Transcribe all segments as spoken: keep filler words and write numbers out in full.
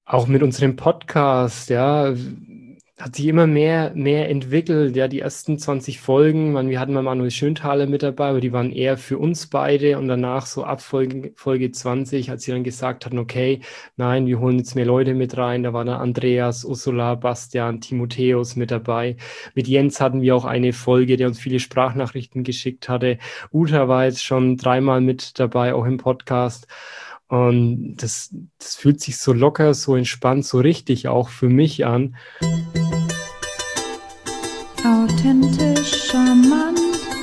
Auch mit unserem Podcast, ja, hat sich immer mehr, mehr entwickelt. Ja, die ersten zwanzig Folgen, man, wir hatten mal Manuel Schönthaler mit dabei, aber die waren eher für uns beide. Und danach so ab Folge, Folge zwanzig, als sie dann gesagt hatten, okay, nein, wir holen jetzt mehr Leute mit rein. Da waren da Andreas, Ursula, Bastian, Timotheus mit dabei. Mit Jens hatten wir auch eine Folge, der uns viele Sprachnachrichten geschickt hatte. Uta war jetzt schon dreimal mit dabei, auch im Podcast. Und das, das fühlt sich so locker, so entspannt, so richtig auch für mich an. Authentisch charmant.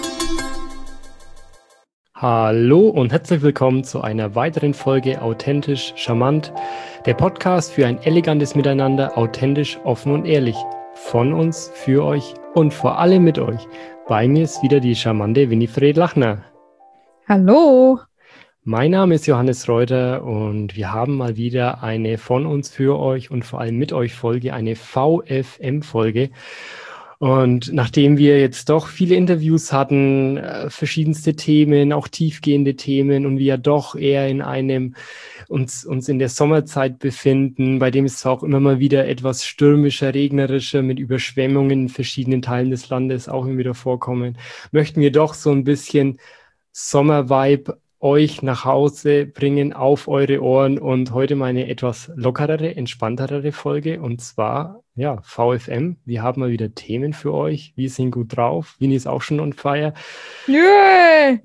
Hallo und herzlich willkommen zu einer weiteren Folge Authentisch charmant, der Podcast für ein elegantes Miteinander, authentisch, offen und ehrlich. Von uns, für euch und vor allem mit euch. Bei mir ist wieder die charmante Winifred Lachner. Hallo. Mein Name ist Johannes Reuter und wir haben mal wieder eine von uns für euch und vor allem mit euch Folge, eine V F M-Folge. Und nachdem wir jetzt doch viele Interviews hatten, äh, verschiedenste Themen, auch tiefgehende Themen und wir doch eher in einem, uns, uns in der Sommerzeit befinden, bei dem es zwar auch immer mal wieder etwas stürmischer, regnerischer mit Überschwemmungen in verschiedenen Teilen des Landes auch immer wieder vorkommen, möchten wir doch so ein bisschen Sommervibe euch nach Hause bringen auf eure Ohren und heute mal eine etwas lockerere, entspanntere Folge und zwar, ja, V F M. Wir haben mal wieder Themen für euch. Wir sind gut drauf. Winnie ist auch schon on fire. Yeah.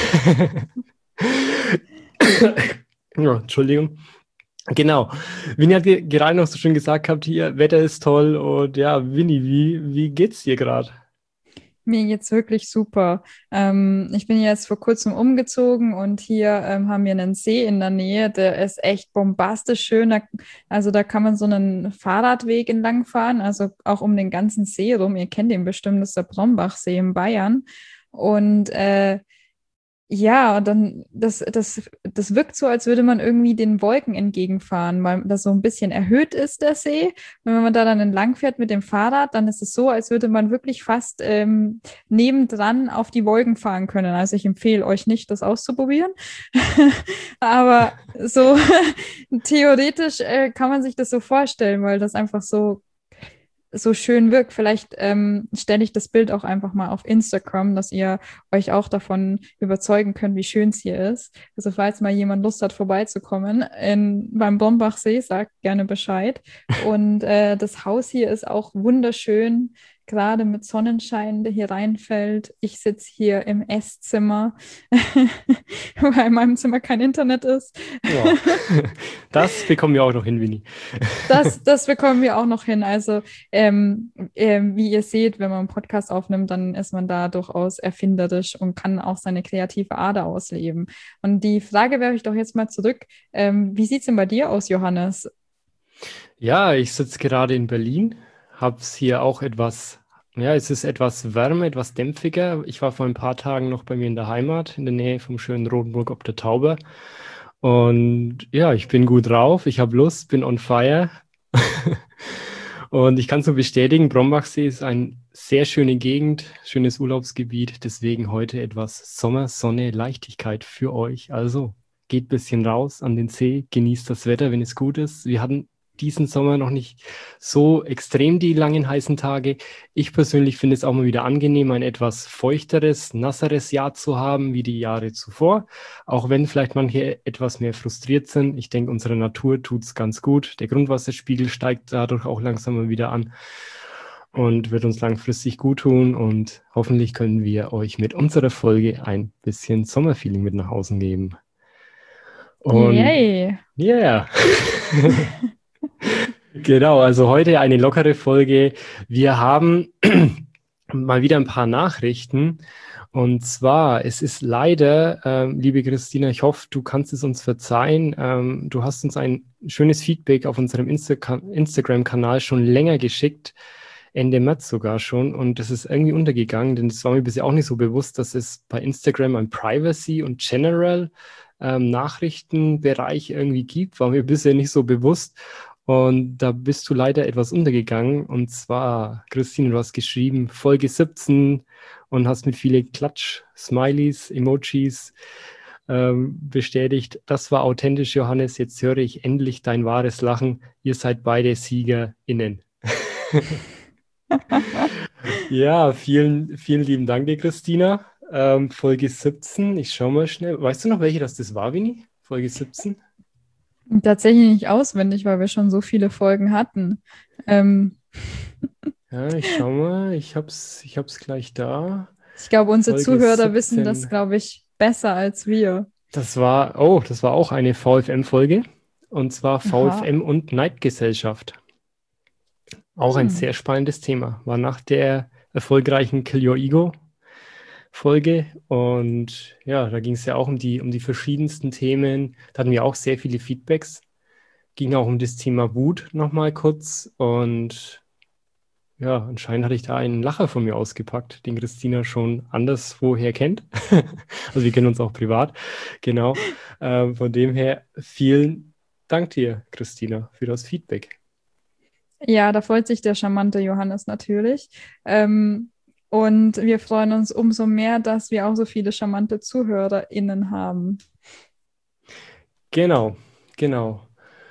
Ja, Entschuldigung. Genau. Winnie hat gerade noch so schön gesagt gehabt, hier, Wetter ist toll und ja, Winnie, wie, wie geht's dir gerade? Mir geht's wirklich super. Ähm, ich bin jetzt vor kurzem umgezogen und hier ähm, haben wir einen See in der Nähe, der ist echt bombastisch schön. Da, also da kann man so einen Fahrradweg entlang fahren, also auch um den ganzen See rum. Ihr kennt den bestimmt, das ist der Brombachsee in Bayern. Und äh, ja, und dann, das, das, das wirkt so, als würde man irgendwie den Wolken entgegenfahren, weil das so ein bisschen erhöht ist, der See. Und wenn man da dann entlang fährt mit dem Fahrrad, dann ist es so, als würde man wirklich fast ähm, nebendran auf die Wolken fahren können. Also ich empfehle euch nicht, das auszuprobieren. Aber so theoretisch äh, kann man sich das so vorstellen, weil das einfach so so schön wirkt. Vielleicht ähm, stelle ich das Bild auch einfach mal auf Instagram, dass ihr euch auch davon überzeugen könnt, wie schön es hier ist. Also falls mal jemand Lust hat, vorbeizukommen in, beim Brombachsee, sagt gerne Bescheid. Und äh, das Haus hier ist auch wunderschön, gerade mit Sonnenschein, der hier reinfällt. Ich sitze hier im Esszimmer, weil in meinem Zimmer kein Internet ist. Ja. Das bekommen wir auch noch hin, Winnie. Das, das bekommen wir auch noch hin. Also, ähm, ähm, wie ihr seht, wenn man einen Podcast aufnimmt, dann ist man da durchaus erfinderisch und kann auch seine kreative Ader ausleben. Und die Frage werfe ich doch jetzt mal zurück. Ähm, wie sieht es denn bei dir aus, Johannes? Ja, ich sitze gerade in Berlin, habe es hier auch etwas, ja, es ist etwas wärmer, etwas dämpfiger. Ich war vor ein paar Tagen noch bei mir in der Heimat, in der Nähe vom schönen Rotenburg ob der Tauber. Und ja, ich bin gut drauf, ich habe Lust, bin on fire. Und ich kann so bestätigen, Brombachsee ist eine sehr schöne Gegend, schönes Urlaubsgebiet. Deswegen heute etwas Sommer, Sonne, Leichtigkeit für euch. Also geht ein bisschen raus an den See, genießt das Wetter, wenn es gut ist. Wir hatten diesen Sommer noch nicht so extrem die langen heißen Tage. Ich persönlich finde es auch mal wieder angenehm, ein etwas feuchteres, nasseres Jahr zu haben wie die Jahre zuvor. Auch wenn vielleicht manche etwas mehr frustriert sind. Ich denke, unserer Natur tut es ganz gut. Der Grundwasserspiegel steigt dadurch auch langsam mal wieder an und wird uns langfristig gut tun. Und hoffentlich können wir euch mit unserer Folge ein bisschen Sommerfeeling mit nach Hause geben. Und Yay! yeah. Genau, also heute eine lockere Folge. Wir haben mal wieder ein paar Nachrichten. Und zwar, es ist leider, ähm, liebe Christina, ich hoffe, du kannst es uns verzeihen. Ähm, du hast uns ein schönes Feedback auf unserem Insta Instagram-Kanal schon länger geschickt, Ende März sogar schon. Und das ist irgendwie untergegangen, denn es war mir bisher auch nicht so bewusst, dass es bei Instagram ein Privacy und General ähm, Nachrichtenbereich irgendwie gibt. War mir bisher nicht so bewusst. Und da bist du leider etwas untergegangen. Und zwar, Christine, du hast geschrieben, Folge siebzehn und hast mit vielen Klatsch, Smileys, Emojis ähm, bestätigt, das war authentisch, Johannes, jetzt höre ich endlich dein wahres Lachen. Ihr seid beide SiegerInnen. Ja, vielen, vielen lieben Dank dir, Christina. Ähm, Folge siebzehn, ich schaue mal schnell. Weißt du noch, welche das, das war, Vini? Folge siebzehn? Tatsächlich nicht auswendig, weil wir schon so viele Folgen hatten. Ähm, Ja, ich schau mal. Ich hab's, ich hab's gleich da. Ich glaube, unsere Folge Zuhörer wissen das, siebzehn. glaube ich, besser als wir. Das war, oh, das war auch eine VfM-Folge. Und zwar Aha. VfM und Neidgesellschaft. Auch ein Hm. sehr spannendes Thema. War nach der erfolgreichen Kill Your Ego Folge. Und ja, da ging es ja auch um die, um die verschiedensten Themen. Da hatten wir auch sehr viele Feedbacks. Ging auch um das Thema Wut nochmal kurz. Und ja, anscheinend hatte ich da einen Lacher von mir ausgepackt, den Christina schon anderswoher kennt. Also wir kennen uns auch privat. Genau. Ähm, von dem her vielen Dank dir, Christina, für das Feedback. Ja, da freut sich der charmante Johannes natürlich. Ähm, und wir freuen uns umso mehr, dass wir auch so viele charmante ZuhörerInnen haben. Genau, genau.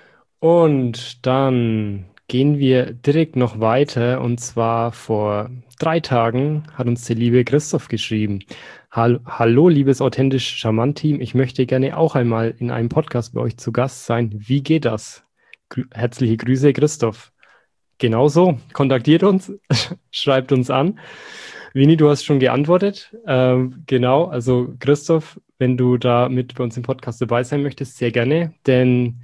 Und dann gehen wir direkt noch weiter. Und zwar vor drei Tagen hat uns der liebe Christoph geschrieben. Hall- Hallo, liebes authentisch charmant Team. Ich möchte gerne auch einmal in einem Podcast bei euch zu Gast sein. Wie geht das? Grü Herzliche Grüße, Christoph. Genauso, kontaktiert uns, schreibt uns an. Vini, du hast schon geantwortet. Ähm, genau, also Christoph, wenn du da mit bei uns im Podcast dabei sein möchtest, sehr gerne, denn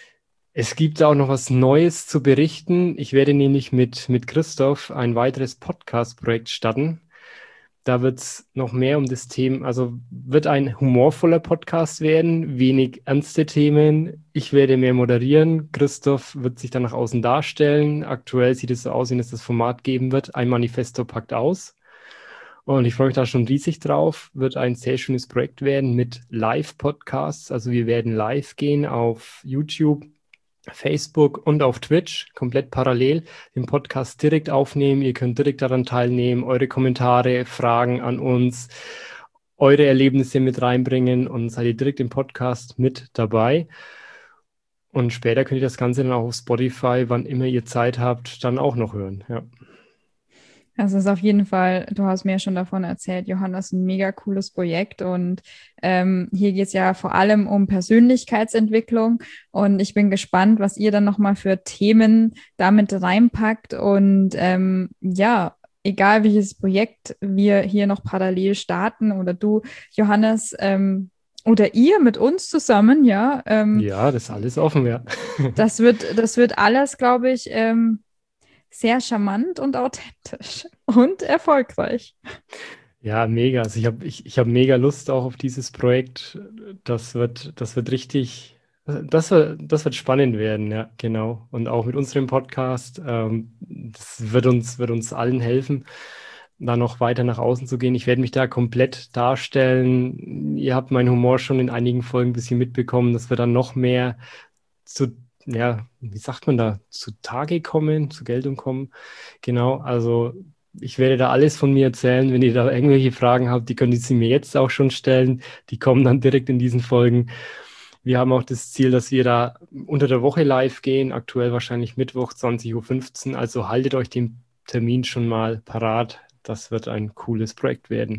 es gibt auch noch was Neues zu berichten. Ich werde nämlich mit, mit Christoph ein weiteres Podcast-Projekt starten. Da wird es noch mehr um das Thema, also wird ein humorvoller Podcast werden, wenig ernste Themen. Ich werde mehr moderieren. Christoph wird sich dann nach außen darstellen. Aktuell sieht es so aus, wie es das Format geben wird. Ein Manifesto packt aus. Und ich freue mich da schon riesig drauf. Wird ein sehr schönes Projekt werden mit Live-Podcasts. Also wir werden live gehen auf YouTube, Facebook und auf Twitch, komplett parallel, den Podcast direkt aufnehmen. Ihr könnt direkt daran teilnehmen, eure Kommentare, Fragen an uns, eure Erlebnisse mit reinbringen und seid ihr direkt im Podcast mit dabei. Und später könnt ihr das Ganze dann auch auf Spotify, wann immer ihr Zeit habt, dann auch noch hören. Ja. Das ist auf jeden Fall, du hast mir ja schon davon erzählt, Johannes, ein mega cooles Projekt. Und ähm, hier geht es ja vor allem um Persönlichkeitsentwicklung. Und ich bin gespannt, was ihr dann nochmal für Themen damit reinpackt. Und ähm, ja, egal welches Projekt wir hier noch parallel starten oder du, Johannes, ähm, oder ihr mit uns zusammen, ja. Ähm, Ja, das ist alles offen, ja. das wird, das wird alles, glaube ich, ähm, sehr charmant und authentisch und erfolgreich. Ja, mega. Also ich habe ich, ich hab mega Lust auch auf dieses Projekt. Das wird, das wird richtig, das wird, das wird spannend werden, ja, genau. Und auch mit unserem Podcast, ähm, das wird uns, wird uns allen helfen, da noch weiter nach außen zu gehen. Ich werde mich da komplett darstellen. Ihr habt meinen Humor schon in einigen Folgen ein bisschen mitbekommen, dass wir dann noch mehr zu, ja, wie sagt man da, zu Tage kommen, zur Geltung kommen. Genau, also ich werde da alles von mir erzählen. Wenn ihr da irgendwelche Fragen habt, die könnt ihr sie mir jetzt auch schon stellen. Die kommen dann direkt in diesen Folgen. Wir haben auch das Ziel, dass wir da unter der Woche live gehen, aktuell wahrscheinlich Mittwoch zwanzig Uhr fünfzehn. Also haltet euch den Termin schon mal parat. Das wird ein cooles Projekt werden.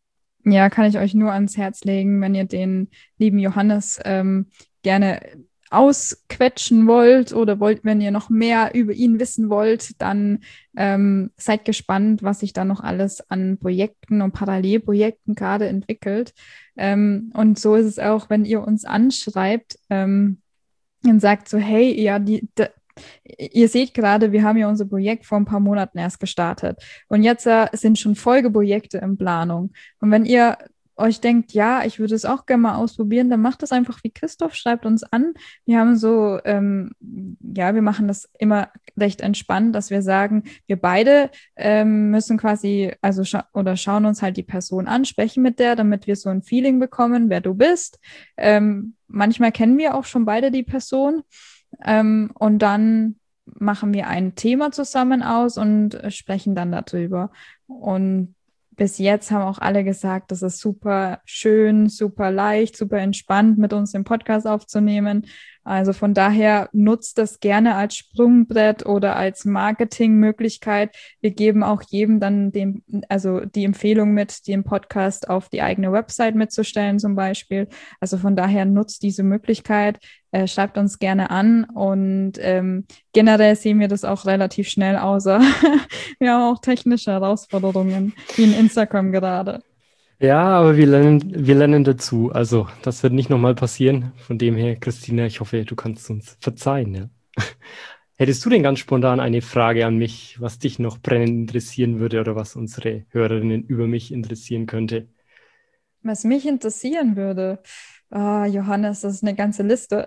Ja, kann ich euch nur ans Herz legen, wenn ihr den lieben Johannes ähm, gerne ausquetschen wollt oder wollt, wenn ihr noch mehr über ihn wissen wollt, dann ähm, seid gespannt, was sich da noch alles an Projekten und Parallelprojekten gerade entwickelt. Ähm, und so ist es auch, wenn ihr uns anschreibt ähm, und sagt so, hey, ja, die, da, ihr seht gerade, wir haben ja unser Projekt vor ein paar Monaten erst gestartet. Und jetzt äh, sind schon Folgeprojekte in Planung. Und wenn ihr euch denkt, ja, ich würde es auch gerne mal ausprobieren, dann macht das einfach wie Christoph, schreibt uns an. Wir haben so, ähm, ja, wir machen das immer recht entspannt, dass wir sagen, wir beide ähm, müssen quasi, also scha oder schauen uns halt die Person an, sprechen mit der, damit wir so ein Feeling bekommen, wer du bist. Ähm, manchmal kennen wir auch schon beide die Person. Ähm, und dann machen wir ein Thema zusammen aus und äh, sprechen dann darüber. Und bis jetzt haben auch alle gesagt, das ist super schön, super leicht, super entspannt, mit uns den Podcast aufzunehmen. Also von daher nutzt das gerne als Sprungbrett oder als Marketingmöglichkeit. Wir geben auch jedem dann den, also die Empfehlung mit, den Podcast auf die eigene Website mitzustellen zum Beispiel. Also von daher nutzt diese Möglichkeit, äh, schreibt uns gerne an und ähm, generell sehen wir das auch relativ schnell, außer wir haben auch technische Herausforderungen, wie in Instagram gerade. Ja, aber wir lernen, wir lernen dazu. Also, das wird nicht nochmal passieren. Von dem her, Christina, ich hoffe, du kannst uns verzeihen, ja. Hättest du denn ganz spontan eine Frage an mich, was dich noch brennend interessieren würde oder was unsere Hörerinnen über mich interessieren könnte? Was mich interessieren würde, ah, Johannes, das ist eine ganze Liste.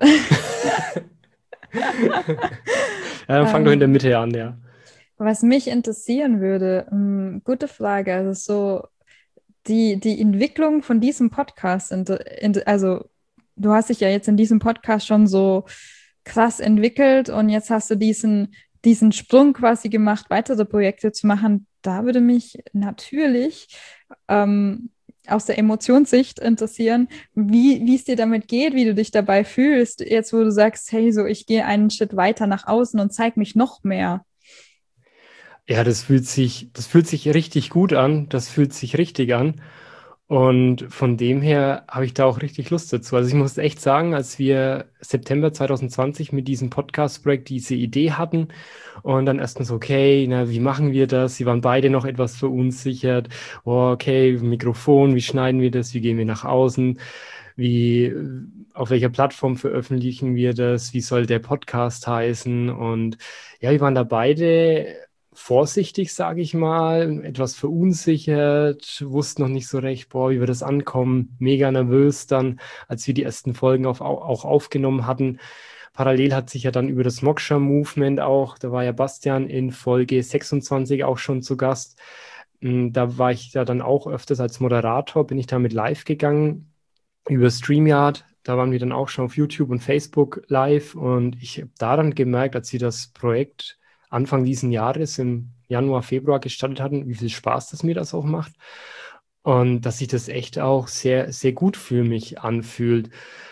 Ja, dann fang doch in der ähm, Mitte an, ja. was mich interessieren würde, mh, gute Frage, also so die, die Entwicklung von diesem Podcast, inter- in, also du hast dich ja jetzt in diesem Podcast schon so krass entwickelt und jetzt hast du diesen, diesen Sprung quasi gemacht, weitere Projekte zu machen. Da würde mich natürlich ähm, aus der Emotionssicht interessieren, wie, wie es dir damit geht, wie du dich dabei fühlst, jetzt wo du sagst, hey, so ich gehe einen Schritt weiter nach außen und zeige mich noch mehr. Ja, das fühlt sich, das fühlt sich richtig gut an. Das fühlt sich richtig an. Und von dem her habe ich da auch richtig Lust dazu. Also ich muss echt sagen, als wir September zwanzig zwanzig mit diesem Podcast-Projekt diese Idee hatten und dann erstmal so, okay, na, wie machen wir das? Sie waren beide noch etwas verunsichert. Oh, okay, Mikrofon, wie schneiden wir das? Wie gehen wir nach außen? Wie, auf welcher Plattform veröffentlichen wir das? Wie soll der Podcast heißen? Und ja, wir waren da beide vorsichtig, sage ich mal, etwas verunsichert, wussten noch nicht so recht, boah, wie wir das ankommen, mega nervös dann, als wir die ersten Folgen auf, auch aufgenommen hatten. Parallel hat sich ja dann über das Moksha Movement auch, da war ja Bastian in Folge sechsundzwanzig auch schon zu Gast. Mm, Da war ich ja dann auch öfters als Moderator, bin ich damit live gegangen über StreamYard. Da waren wir dann auch schon auf YouTube und Facebook live und ich habe daran gemerkt, als wir das Projekt Anfang diesen Jahres im Januar, Februar gestartet hatten, wie viel Spaß das mir das auch macht und dass sich das echt auch sehr, sehr gut für mich anfühlt.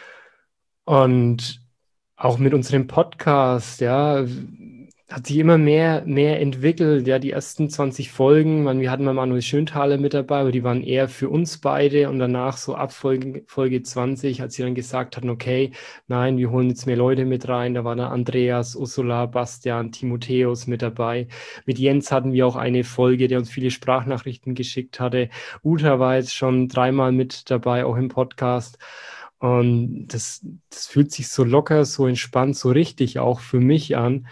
Und auch mit unserem Podcast, ja, hat sich immer mehr, mehr entwickelt. Ja, die ersten zwanzig Folgen, man, wir hatten mal Manuel Schönthaler mit dabei, aber die waren eher für uns beide. Und danach so ab Folge, Folge zwanzig, als sie dann gesagt hatten, okay, nein, wir holen jetzt mehr Leute mit rein. Da waren da Andreas, Ursula, Bastian, Timotheus mit dabei. Mit Jens hatten wir auch eine Folge, der uns viele Sprachnachrichten geschickt hatte. Uta war jetzt schon dreimal mit dabei, auch im Podcast. Und das, das fühlt sich so locker, so entspannt, so richtig auch für mich an.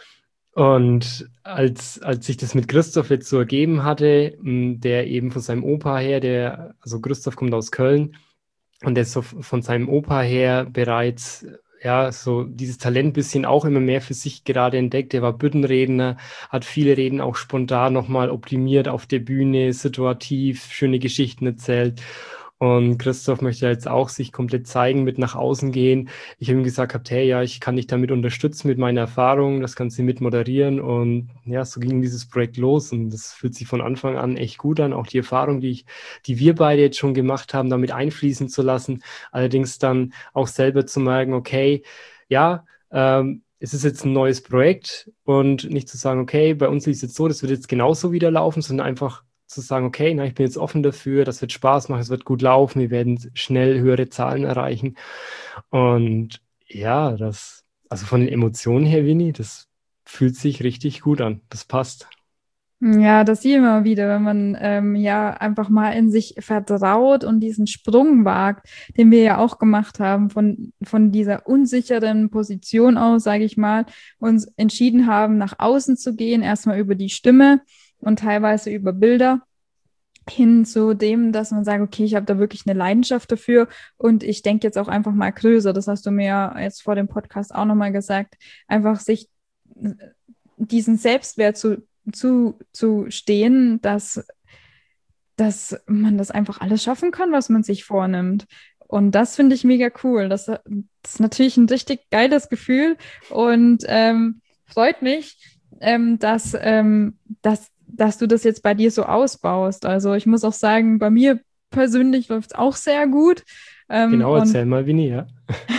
Und als, als sich das mit Christoph jetzt so ergeben hatte, m, der eben von seinem Opa her, der, also Christoph kommt aus Köln und der so von seinem Opa her bereits, ja, so dieses Talent bisschen auch immer mehr für sich gerade entdeckt. Der war Büttenredner, hat viele Reden auch spontan nochmal optimiert auf der Bühne, situativ, schöne Geschichten erzählt. Und Christoph möchte jetzt auch sich komplett zeigen, mit nach außen gehen. Ich habe ihm gesagt, gehabt, hey, ja, ich kann dich damit unterstützen mit meiner Erfahrung, das kannst du mit moderieren. Und ja, so ging dieses Projekt los und das fühlt sich von Anfang an echt gut an. Auch die Erfahrung, die ich, die wir beide jetzt schon gemacht haben, damit einfließen zu lassen. Allerdings dann auch selber zu merken, okay, ja, ähm, es ist jetzt ein neues Projekt und nicht zu sagen, okay, bei uns ist es jetzt so, das wird jetzt genauso wieder laufen, sondern einfach zu sagen, okay, na, ich bin jetzt offen dafür, das wird Spaß machen, es wird gut laufen, wir werden schnell höhere Zahlen erreichen. Und ja, das, also von den Emotionen her, Winnie, das fühlt sich richtig gut an. Das passt. Ja, das sieht man wieder, wenn man ähm, ja einfach mal in sich vertraut und diesen Sprung wagt, den wir ja auch gemacht haben, von, von dieser unsicheren Position aus, sage ich mal, uns entschieden haben, nach außen zu gehen, erstmal über die Stimme und teilweise über Bilder, hin zu dem, dass man sagt, okay, ich habe da wirklich eine Leidenschaft dafür und ich denke jetzt auch einfach mal größer. Das hast du mir ja jetzt vor dem Podcast auch nochmal gesagt, einfach sich diesen Selbstwert zu, zu, zu stehen, dass, dass man das einfach alles schaffen kann, was man sich vornimmt. Und das finde ich mega cool. Das, das ist natürlich ein richtig geiles Gefühl und ähm, freut mich, ähm, dass, ähm, dass dass du das jetzt bei dir so ausbaust. Also ich muss auch sagen, bei mir persönlich läuft es auch sehr gut. Ähm, Genau, und erzähl mal, Winnie, ja.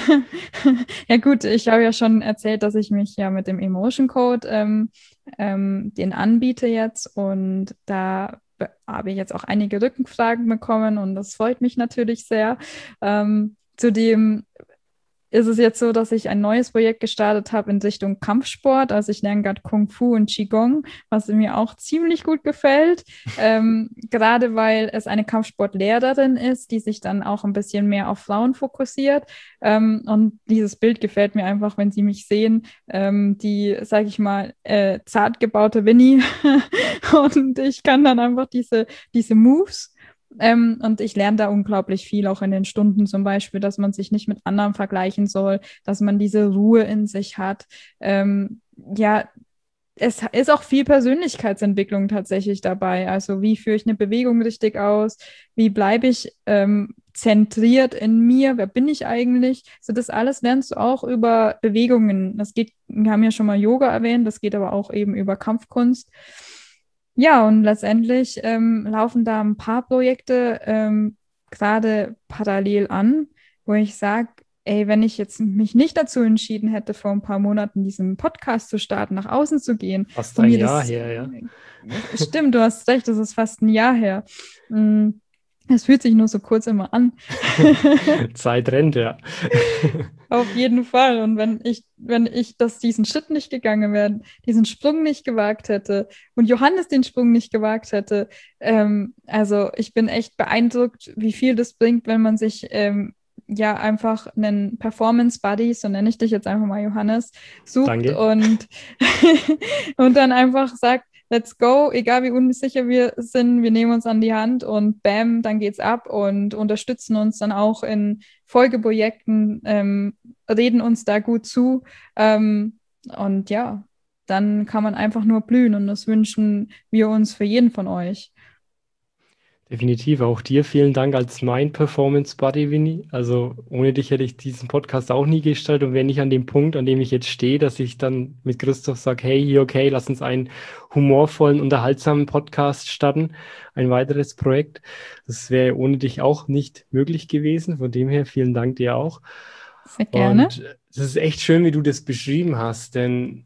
ja gut, ich habe ja schon erzählt, dass ich mich ja mit dem Emotion Code ähm, ähm, den anbiete jetzt und da be- habe ich jetzt auch einige Rückfragen bekommen und das freut mich natürlich sehr. Ähm, zudem ist es jetzt so, dass ich ein neues Projekt gestartet habe in Richtung Kampfsport. Also ich lerne gerade Kung Fu und Qigong, was mir auch ziemlich gut gefällt. Ähm, gerade weil es eine Kampfsportlehrerin ist, die sich dann auch ein bisschen mehr auf Frauen fokussiert. Ähm, und dieses Bild gefällt mir einfach, wenn Sie mich sehen. Ähm, die, sage ich mal, äh, zart gebaute Winnie. Und ich kann dann einfach diese, diese Moves. Ähm, und ich lerne da unglaublich viel, auch in den Stunden zum Beispiel, dass man sich nicht mit anderen vergleichen soll, dass man diese Ruhe in sich hat. Ähm, ja, es ist auch viel Persönlichkeitsentwicklung tatsächlich dabei. Also wie führe ich eine Bewegung richtig aus? Wie bleibe ich ähm, zentriert in mir? Wer bin ich eigentlich? So das alles lernst du auch über Bewegungen. Das geht, wir haben ja schon mal Yoga erwähnt, das geht aber auch eben über Kampfkunst. Ja, und letztendlich ähm, laufen da ein paar Projekte ähm, gerade parallel an, wo ich sage, ey, wenn ich jetzt mich nicht dazu entschieden hätte, vor ein paar Monaten diesen Podcast zu starten, nach außen zu gehen, Fast und ein mir Jahr das, her, ja. äh, stimmt, du hast recht, das ist fast ein Jahr her. Mm, Es fühlt sich nur so kurz immer an. Zeit rennt, ja. Auf jeden Fall. Und wenn ich, wenn ich das diesen Schritt nicht gegangen wäre, diesen Sprung nicht gewagt hätte und Johannes den Sprung nicht gewagt hätte, ähm, also ich bin echt beeindruckt, wie viel das bringt, wenn man sich ähm, ja einfach einen Performance Buddy, so nenne ich dich jetzt einfach mal Johannes, sucht Danke. und, und dann einfach sagt, let's go, egal wie unsicher wir sind, wir nehmen uns an die Hand und bam, dann geht's ab und unterstützen uns dann auch in Folgeprojekten, ähm, reden uns da gut zu. Ähm, und ja, dann kann man einfach nur blühen und das wünschen wir uns für jeden von euch. Definitiv auch dir vielen Dank als mein Performance Buddy, Winnie. Also ohne dich hätte ich diesen Podcast auch nie gestartet und wäre nicht an dem Punkt, an dem ich jetzt stehe, dass ich dann mit Christoph sage, hey, hier, okay, lass uns einen humorvollen, unterhaltsamen Podcast starten. Ein weiteres Projekt. Das wäre ohne dich auch nicht möglich gewesen. Von dem her vielen Dank dir auch. Sehr gerne. Und es ist echt schön, wie du das beschrieben hast, denn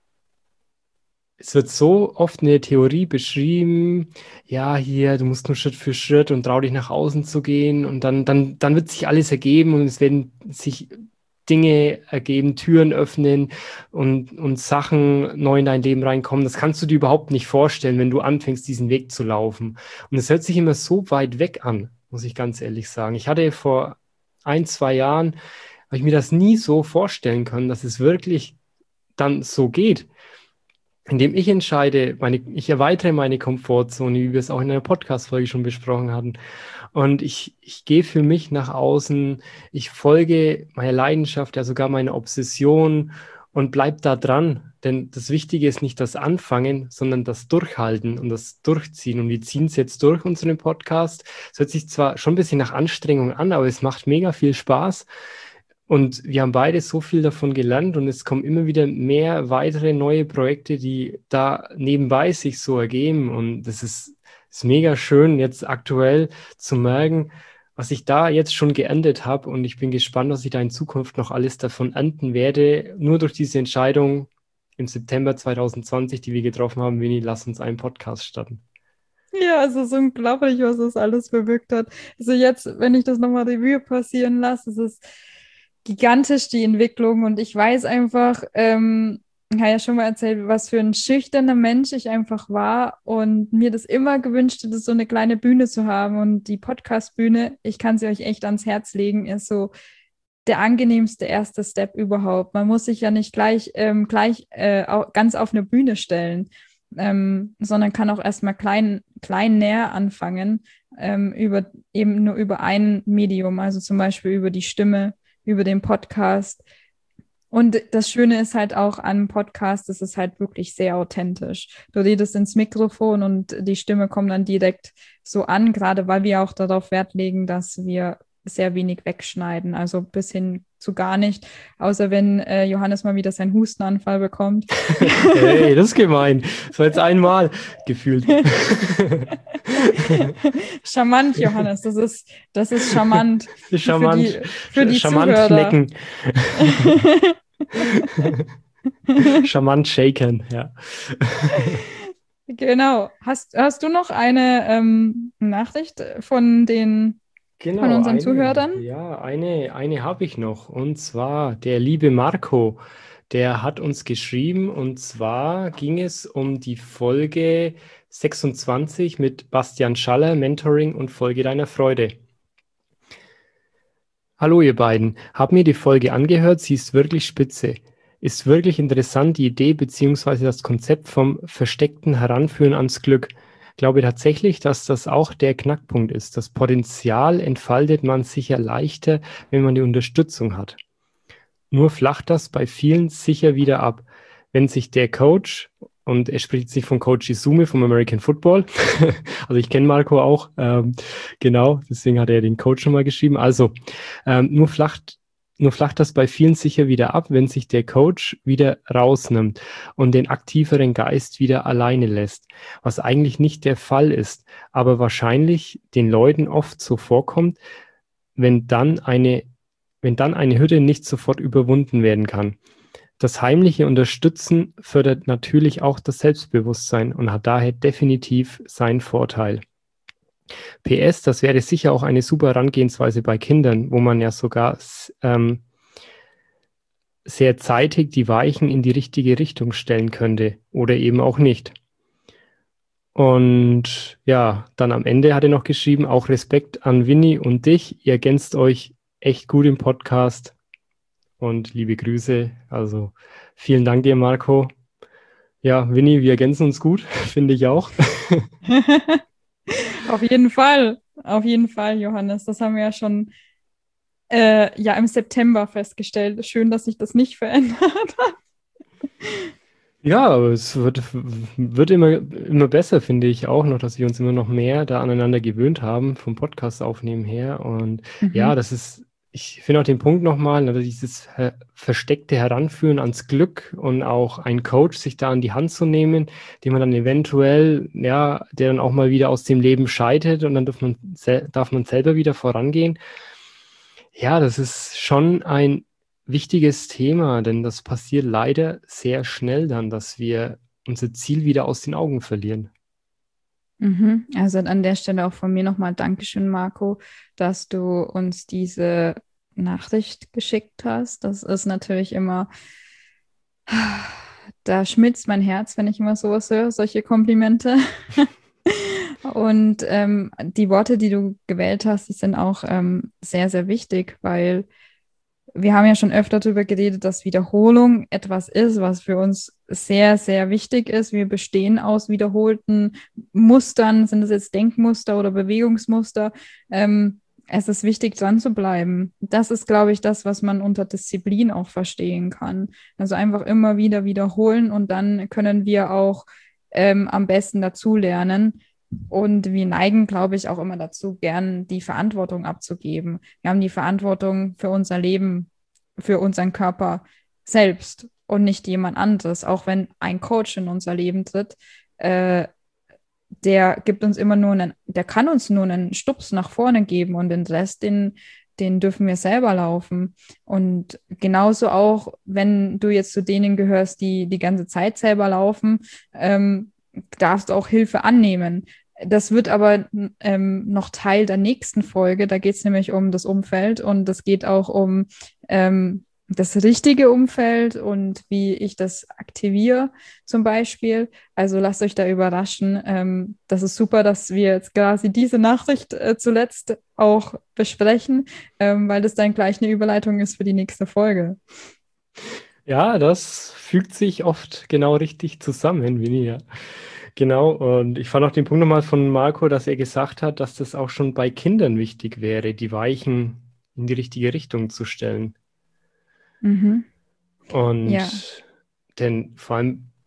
es wird so oft in der Theorie beschrieben, ja, hier, du musst nur Schritt für Schritt und trau dich nach außen zu gehen und dann, dann, dann wird sich alles ergeben und es werden sich Dinge ergeben, Türen öffnen und, und Sachen neu in dein Leben reinkommen. Das kannst du dir überhaupt nicht vorstellen, wenn du anfängst, diesen Weg zu laufen. Und es hört sich immer so weit weg an, muss ich ganz ehrlich sagen. Ich hatte vor ein, zwei Jahren, habe ich mir das nie so vorstellen können, dass es wirklich dann so geht, indem ich entscheide, meine, ich erweitere meine Komfortzone, wie wir es auch in einer Podcast-Folge schon besprochen hatten. Und ich, ich gehe für mich nach außen, ich folge meiner Leidenschaft, ja sogar meiner Obsession und bleib da dran. Denn das Wichtige ist nicht das Anfangen, sondern das Durchhalten und das Durchziehen. Und wir ziehen es jetzt durch, unseren Podcast. Es hört sich zwar schon ein bisschen nach Anstrengung an, aber es macht mega viel Spaß. Und wir haben beide so viel davon gelernt und es kommen immer wieder mehr weitere neue Projekte, die da nebenbei sich so ergeben. Und das ist, ist mega schön, jetzt aktuell zu merken, was ich da jetzt schon geerntet habe. Und ich bin gespannt, was ich da in Zukunft noch alles davon ernten werde. Nur durch diese Entscheidung im September zwanzig zwanzig, die wir getroffen haben, Winnie, lass uns einen Podcast starten. Ja, es ist unglaublich, was das alles bewirkt hat. Also jetzt, wenn ich das nochmal Revue passieren lasse, es ist gigantisch, die Entwicklung. Und ich weiß einfach, ähm, ich habe ja schon mal erzählt, was für ein schüchterner Mensch ich einfach war und mir das immer gewünscht hätte, so eine kleine Bühne zu haben. Und die Podcast-Bühne, ich kann sie euch echt ans Herz legen, ist so der angenehmste erste Step überhaupt. Man muss sich ja nicht gleich, ähm, gleich äh, au- ganz auf eine Bühne stellen, ähm, sondern kann auch erstmal klein, klein näher anfangen, ähm, über, eben nur über ein Medium, also zum Beispiel über die Stimme, über den Podcast. Und das Schöne ist halt auch an Podcast, es ist halt wirklich sehr authentisch. Du redest ins Mikrofon und die Stimme kommt dann direkt so an, gerade weil wir auch darauf Wert legen, dass wir sehr wenig wegschneiden, also bis hin zu gar nicht, außer wenn äh, Johannes mal wieder seinen Hustenanfall bekommt. Hey, das ist gemein. Das war jetzt einmal gefühlt. Charmant, Johannes, das ist, das ist charmant. Charmant. Für die, für die Charmant Zuhörer. necken. Charmant shaken, ja. Genau. Hast, hast du noch eine ähm, Nachricht von den Genau, von unseren eine, Zuhörern? ja, eine, eine habe ich noch. Und zwar der liebe Marco, der hat uns geschrieben. Und zwar ging es um die Folge sechsundzwanzig mit Bastian Schaller, Mentoring und Folge deiner Freude. Hallo ihr beiden, hab mir die Folge angehört, sie ist wirklich spitze. Ist wirklich interessant die Idee bzw. das Konzept vom versteckten Heranführen ans Glück. Glaube tatsächlich, dass das auch der Knackpunkt ist. Das Potenzial entfaltet man sicher leichter, wenn man die Unterstützung hat. Nur flacht das bei vielen sicher wieder ab. Wenn sich der Coach, und er spricht sich von Coach Izume vom American Football, also ich kenne Marco auch, ähm, genau, deswegen hat er den Coach nochmal geschrieben. Also ähm, nur flacht Nur flacht das bei vielen sicher wieder ab, wenn sich der Coach wieder rausnimmt und den aktiveren Geist wieder alleine lässt, was eigentlich nicht der Fall ist, aber wahrscheinlich den Leuten oft so vorkommt, wenn dann eine, wenn dann eine Hürde nicht sofort überwunden werden kann. Das heimliche Unterstützen fördert natürlich auch das Selbstbewusstsein und hat daher definitiv seinen Vorteil. P S, das wäre sicher auch eine super Herangehensweise bei Kindern, wo man ja sogar ähm, sehr zeitig die Weichen in die richtige Richtung stellen könnte oder eben auch nicht. Und ja, dann am Ende hat er noch geschrieben, auch Respekt an Winnie und dich. Ihr ergänzt euch echt gut im Podcast und liebe Grüße. Also vielen Dank dir, Marco. Ja, Winnie, wir ergänzen uns gut, finde ich auch. Auf jeden Fall, auf jeden Fall, Johannes. Das haben wir ja schon äh, ja im September festgestellt. Schön, dass sich das nicht verändert hat. Ja, aber es wird, wird immer, immer besser, finde ich auch noch, dass wir uns immer noch mehr da aneinander gewöhnt haben, vom Podcast aufnehmen her. Und Mhm. ja, das ist, ich finde auch den Punkt nochmal, also dieses her- versteckte Heranführen ans Glück und auch ein Coach sich da an die Hand zu nehmen, den man dann eventuell, ja, der dann auch mal wieder aus dem Leben scheidet und dann darf man, sel- darf man selber wieder vorangehen. Ja, das ist schon ein wichtiges Thema, denn das passiert leider sehr schnell dann, dass wir unser Ziel wieder aus den Augen verlieren. Mhm. Also an der Stelle auch von mir nochmal Dankeschön, Marco, dass du uns diese Nachricht geschickt hast. Das ist natürlich immer, da schmilzt mein Herz, wenn ich immer sowas höre, solche Komplimente. Und ähm, die Worte, die du gewählt hast, die sind auch ähm, sehr, sehr wichtig, weil wir haben ja schon öfter darüber geredet, dass Wiederholung etwas ist, was für uns sehr, sehr wichtig ist. Wir bestehen aus wiederholten Mustern, sind es jetzt Denkmuster oder Bewegungsmuster. Ähm, es ist wichtig, dran zu bleiben. Das ist, glaube ich, das, was man unter Disziplin auch verstehen kann. Also einfach immer wieder wiederholen und dann können wir auch ähm, am besten dazulernen. Und wir neigen, glaube ich, auch immer dazu, gern die Verantwortung abzugeben. Wir haben die Verantwortung für unser Leben, für unseren Körper selbst und nicht jemand anderes. Auch wenn ein Coach in unser Leben tritt, äh, der gibt uns immer nur einen, der kann uns nur einen Stups nach vorne geben und den Rest, den, den dürfen wir selber laufen. Und genauso auch, wenn du jetzt zu denen gehörst, die die ganze Zeit selber laufen, ähm, darfst du auch Hilfe annehmen. Das wird aber ähm, noch Teil der nächsten Folge. Da geht es nämlich um das Umfeld und es geht auch um ähm, das richtige Umfeld und wie ich das aktiviere zum Beispiel. Also lasst euch da überraschen. Ähm, das ist super, dass wir jetzt quasi diese Nachricht äh, zuletzt auch besprechen, ähm, weil das dann gleich eine Überleitung ist für die nächste Folge. Ja, das fügt sich oft genau richtig zusammen, Winnie, ja. Genau, und ich fand auch den Punkt nochmal von Marco, dass er gesagt hat, dass das auch schon bei Kindern wichtig wäre, die Weichen in die richtige Richtung zu stellen. Mhm. Ja. Und denn vor allem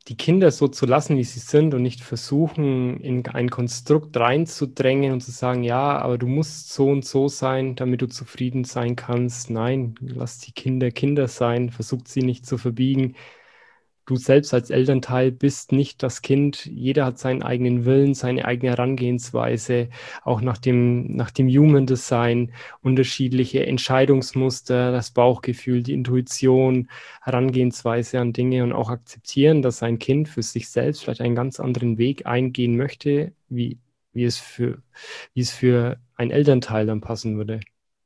die Kinder so zu lassen, wie sie sind und nicht versuchen, in ein Konstrukt reinzudrängen und zu sagen, ja, aber du musst so und so sein, damit du zufrieden sein kannst. Nein, lass die Kinder Kinder sein, versucht sie nicht zu verbiegen. Du selbst als Elternteil bist nicht das Kind. Jeder hat seinen eigenen Willen, seine eigene Herangehensweise, auch nach dem, nach dem Human Design, unterschiedliche Entscheidungsmuster, das Bauchgefühl, die Intuition, Herangehensweise an Dinge und auch akzeptieren, dass sein Kind für sich selbst vielleicht einen ganz anderen Weg eingehen möchte, wie, wie es für, wie es für ein Elternteil dann passen würde.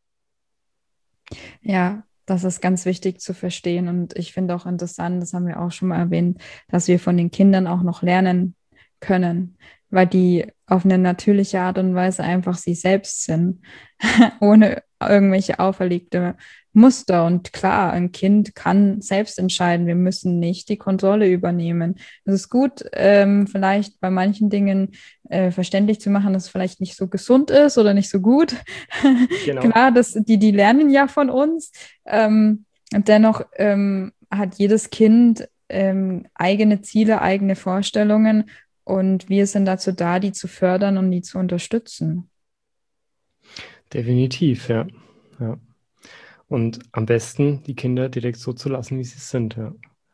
Ja, das ist ganz wichtig zu verstehen. Und ich finde auch interessant, das haben wir auch schon mal erwähnt, dass wir von den Kindern auch noch lernen können, weil die auf eine natürliche Art und Weise einfach sie selbst sind, ohne irgendwelche auferlegte Muster. Und klar, ein Kind kann selbst entscheiden. Wir müssen nicht die Kontrolle übernehmen. Es ist gut, ähm, vielleicht bei manchen Dingen äh, verständlich zu machen, dass es vielleicht nicht so gesund ist oder nicht so gut. Genau. Klar, das, die, die lernen ja von uns. Ähm, und dennoch ähm, hat jedes Kind ähm, eigene Ziele, eigene Vorstellungen. Und wir sind dazu da, die zu fördern und die zu unterstützen. Definitiv, ja. Ja. Und am besten die Kinder direkt so zu lassen, wie sie sind, ja.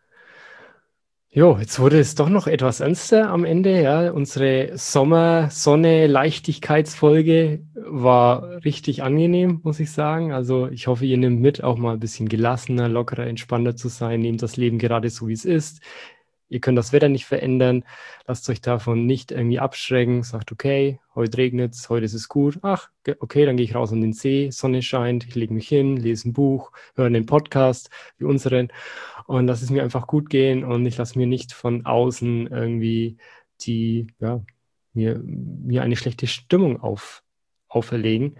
Jo, jetzt wurde es doch noch etwas ernster am Ende, ja. Unsere Sommer-Sonne-Leichtigkeitsfolge war richtig angenehm, muss ich sagen. Also ich hoffe, ihr nehmt mit, auch mal ein bisschen gelassener, lockerer, entspannter zu sein. Nehmt das Leben gerade so, wie es ist. Ihr könnt das Wetter nicht verändern. Lasst euch davon nicht irgendwie abschrecken. Sagt, okay, heute regnet es, heute ist es gut. Ach, okay, dann gehe ich raus an den See, Sonne scheint, ich lege mich hin, lese ein Buch, höre einen Podcast wie unseren und lasse es mir einfach gut gehen und ich lasse mir nicht von außen irgendwie die, ja, mir, mir eine schlechte Stimmung auf, auferlegen.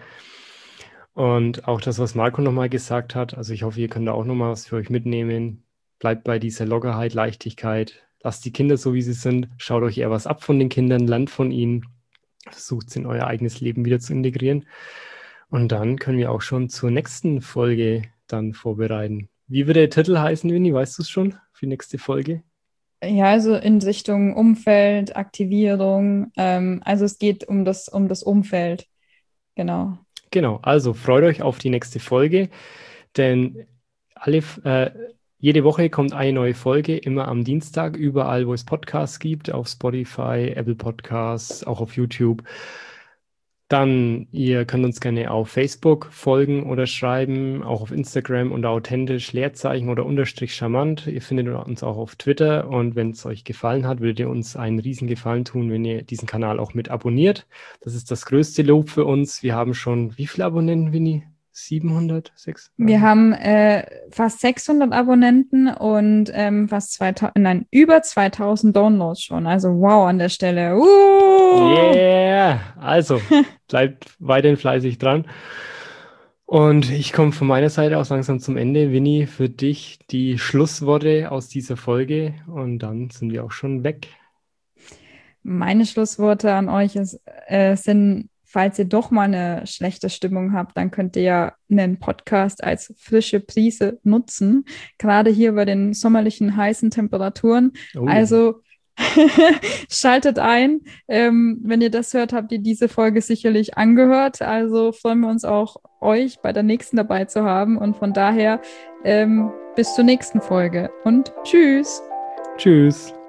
Und auch das, was Marco nochmal gesagt hat, also ich hoffe, ihr könnt da auch nochmal was für euch mitnehmen. Bleibt bei dieser Lockerheit, Leichtigkeit. Lasst die Kinder so, wie sie sind. Schaut euch eher was ab von den Kindern, lernt von ihnen. Versucht es in euer eigenes Leben wieder zu integrieren. Und dann können wir auch schon zur nächsten Folge dann vorbereiten. Wie wird der Titel heißen, Winnie? Weißt du es schon für die nächste Folge? Ja, also in Richtung Umfeld, Aktivierung. Ähm, also es geht um das, um das Umfeld. Genau. Genau, also freut euch auf die nächste Folge, denn alle, äh, jede Woche kommt eine neue Folge, immer am Dienstag, überall, wo es Podcasts gibt, auf Spotify, Apple Podcasts, auch auf YouTube. Dann, ihr könnt uns gerne auf Facebook folgen oder schreiben, auch auf Instagram unter authentisch Leerzeichen oder unterstrich charmant. Ihr findet uns auch auf Twitter und wenn es euch gefallen hat, würdet ihr uns einen riesen Gefallen tun, wenn ihr diesen Kanal auch mit abonniert. Das ist das größte Lob für uns. Wir haben schon, wie viele Abonnenten, Winnie? siebenhundert, sechshundert? Wir haben äh, fast sechshundert Abonnenten und ähm, fast zweitausend, nein, über zweitausend Downloads schon. Also wow an der Stelle. Uh! Yeah! Also, bleibt weiterhin fleißig dran. Und ich komme von meiner Seite aus langsam zum Ende. Winnie, für dich die Schlussworte aus dieser Folge und dann sind wir auch schon weg. Meine Schlussworte an euch ist, äh, sind, falls ihr doch mal eine schlechte Stimmung habt, dann könnt ihr ja einen Podcast als frische Prise nutzen, gerade hier bei den sommerlichen heißen Temperaturen. Oh, also schaltet ein. Ähm, wenn ihr das hört, habt ihr diese Folge sicherlich angehört. Also freuen wir uns auch, euch bei der nächsten dabei zu haben. Und von daher ähm, bis zur nächsten Folge und tschüss. Tschüss.